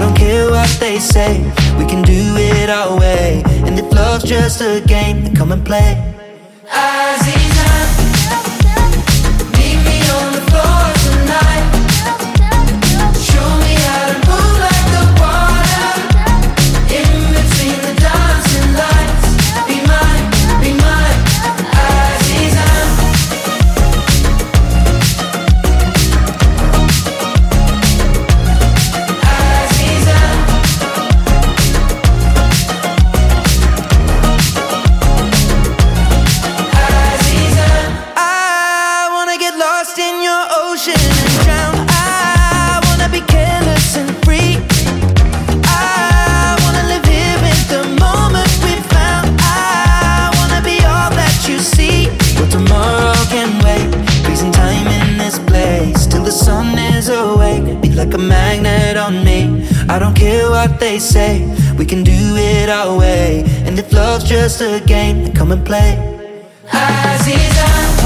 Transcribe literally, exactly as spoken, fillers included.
don't care what they say, we can do it our way. And if love's just a game, then come and play. Aziza, meet me on the floor tonight. Show me how to move like the water in between the dancing lights. Be mine, be mine, Aziza. Aziza. Aziza. I wanna get lost in your ocean and drown. I wanna be careless and free. I wanna live here in the moment we found. I wanna be all that you see. But tomorrow can wait, freezing time in this place till the sun is awake. Be like a magnet on me, I don't care what they say, we can do it our way. And if love's just a game, then come and play. Aziza.